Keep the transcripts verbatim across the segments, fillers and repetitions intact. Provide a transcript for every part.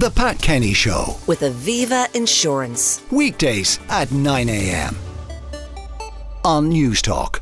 The Pat Kenny Show with Aviva Insurance. Weekdays at nine a.m. on News Talk.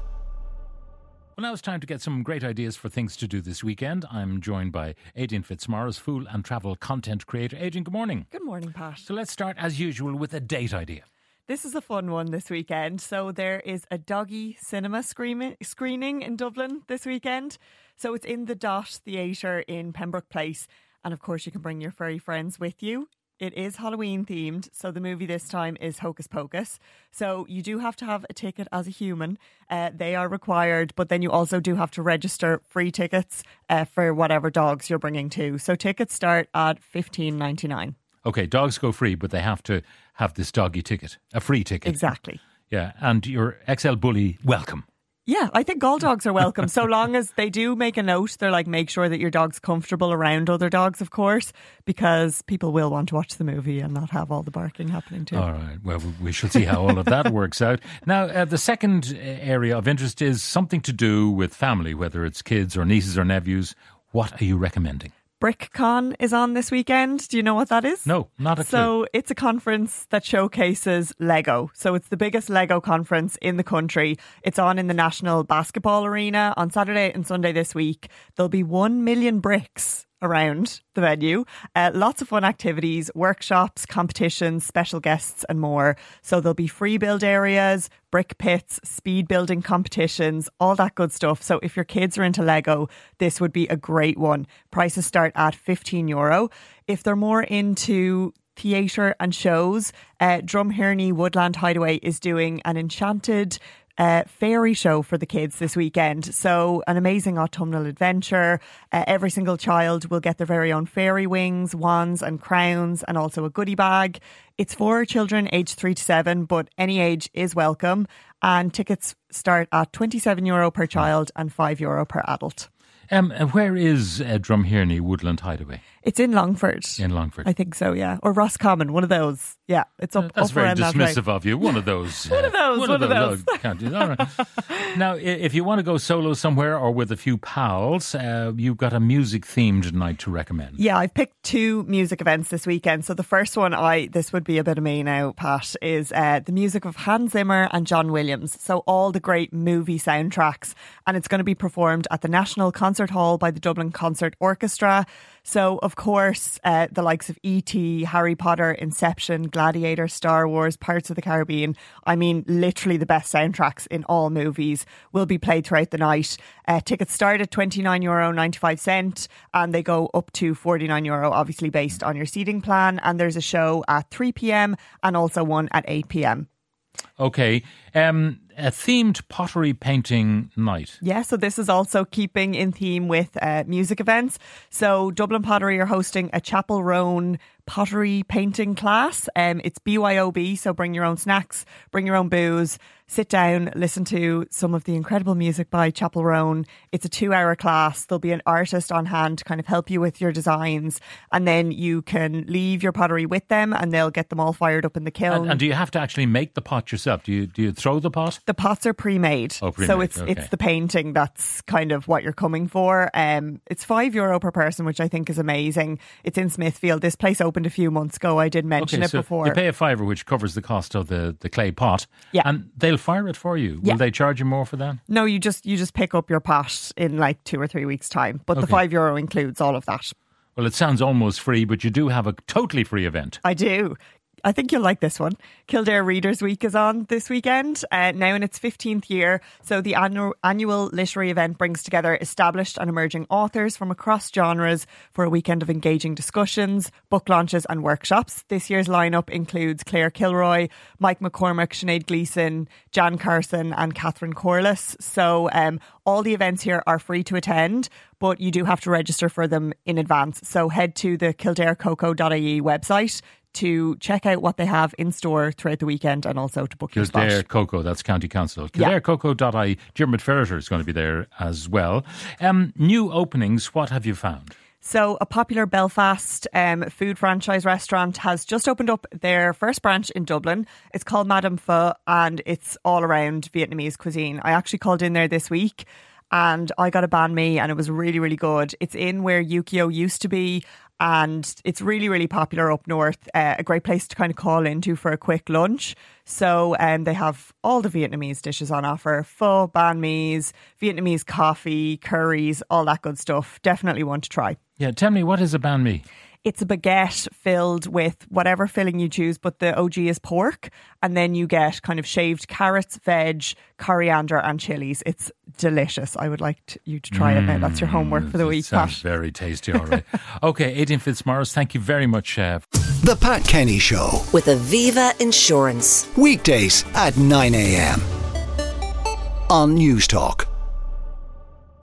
Well, now it's time to get some great ideas for things to do this weekend. I'm joined by Adrian Fitzmaurice, food and travel content creator. Adrian, good morning. Good morning, Pat. So let's start, as usual, with a date idea. This is a fun one this weekend. So there is a doggy cinema screen- screening in Dublin this weekend. So it's in the Dot Theatre in Pembroke Place. And of course, you can bring your furry friends with you. It is Halloween themed, so the movie this time is Hocus Pocus. So you do have to have a ticket as a human. Uh, they are required, but then you also do have to register free tickets uh, for whatever dogs you're bringing too. So tickets start at fifteen ninety-nine. Okay, dogs go free, but they have to have this doggy ticket, a free ticket. Exactly. Yeah, and your X L bully, welcome. Yeah, I think all dogs are welcome, so long as they do make a note. They're like, make sure that your dog's comfortable around other dogs, of course, because people will want to watch the movie and not have all the barking happening too. All right, well, we shall see how all of that works out. Now, uh, the second area of interest is something to do with family, whether it's kids or nieces or nephews. What are you recommending? BrickCon is on this weekend. Do you know what that is? No, not a clue. So it's a conference that showcases Lego. So it's the biggest Lego conference in the country. It's on in the National Basketball Arena on Saturday and Sunday this week. There'll be one million bricks around the venue. Uh, lots of fun activities, workshops, competitions, special guests and more. So there'll be free build areas, brick pits, speed building competitions, all that good stuff. So if your kids are into Lego, this would be a great one. Prices start at fifteen euro. If they're more into theatre and shows, uh, Drumhearney Woodland Hideaway is doing an enchanted Uh, fairy show for the kids this weekend. So an amazing autumnal adventure. Uh, every single child will get their very own fairy wings, wands and crowns, and also a goodie bag. It's for children aged three to seven, but any age is welcome. And tickets start at twenty-seven euro per child and five euro per adult. Um, where is uh, Drumhearney Woodland Hideaway? It's in Longford. In Longford. I think so, yeah. Or Roscommon, one of those. Yeah, it's up, uh, That's up very around dismissive that way. of you. One of those. one uh, of those, one, one of those. those. Can't do. All right. Now, if you want to go solo somewhere or with a few pals, uh, you've got a music-themed night to recommend. Yeah, I've picked two music events this weekend. So the first one, I this would be a bit of me now, Pat, is uh, the music of Hans Zimmer and John Williams. So all the great movie soundtracks. And it's going to be performed at the National Concert Hall by the Dublin Concert Orchestra. So, of course, uh, the likes of E T, Harry Potter, Inception, Gladiator, Star Wars, Pirates of the Caribbean. I mean, literally the best soundtracks in all movies will be played throughout the night. Uh, tickets start at twenty-nine euro ninety-five and they go up to forty-nine euro, obviously based on your seating plan. And there's a show at three p.m. and also one at eight p.m. Okay. Um, a themed pottery painting night. Yeah, so this is also keeping in theme with uh, music events. So Dublin Pottery are hosting a Chapel Roan pottery painting class. Um, it's B Y O B, so bring your own snacks, bring your own booze, sit down, listen to some of the incredible music by Chapel Roan. It's a two-hour class. There'll be an artist on hand to kind of help you with your designs, and then you can leave your pottery with them and they'll get them all fired up in the kiln. And, and do you have to actually make the pot yourself? Do you do you throw the pot? The pots are pre-made. Oh, pre-made. So it's Okay. it's the painting that's kind of what you're coming for. Um, it's five euro per person, which I think is amazing. It's in Smithfield. This place opened a few months ago. I did mention Okay, it so before. you pay a fiver, which covers the cost of the, the clay pot. Yeah. And they'll fire it for you. Yeah. Will they charge you more for that? No, you just you just pick up your pot in like two or three weeks' time. But the Okay. five euro includes all of that. Well, it sounds almost free, but you do have a totally free event. I do. I think you'll like this one. Kildare Readers Week is on this weekend, uh, now in its fifteenth year. So the annual, annual literary event brings together established and emerging authors from across genres for a weekend of engaging discussions, book launches and workshops. This year's lineup includes Claire Kilroy, Mike McCormack, Sinead Gleeson, Jan Carson and Catherine Corliss. So um, all the events here are free to attend, but you do have to register for them in advance. So head to the kildare coco dot I E website to check out what they have in store throughout the weekend and also to book your spot. Kildare Coco, that's County Council. Kildare Coco dot I E. Dermot Ferreter is going to be there as well. Um, new openings, what have you found? So a popular Belfast um, food franchise restaurant has just opened up their first branch in Dublin. It's called Madame Pho and it's all around Vietnamese cuisine. I actually called in there this week and I got a banh mi and it was really, really good. It's in where Yukio used to be and it's really, really popular up north. Uh, a great place to kind of call into for a quick lunch. So um, they have all the Vietnamese dishes on offer: pho, banh mi's, Vietnamese coffee, curries, all that good stuff. Definitely one to try. Yeah, tell me, what is a banh mi? It's a baguette filled with whatever filling you choose, but the O G is pork. And then you get kind of shaved carrots, veg, coriander and chilies. It's delicious. I would like to, you to try it now. That's your homework for the It week, sounds Pat. very tasty, all right. Okay, Aidan Fitzmaurice, thank you very much. Uh, The Pat Kenny Show. With Aviva Insurance. Weekdays at nine a.m. on News Talk.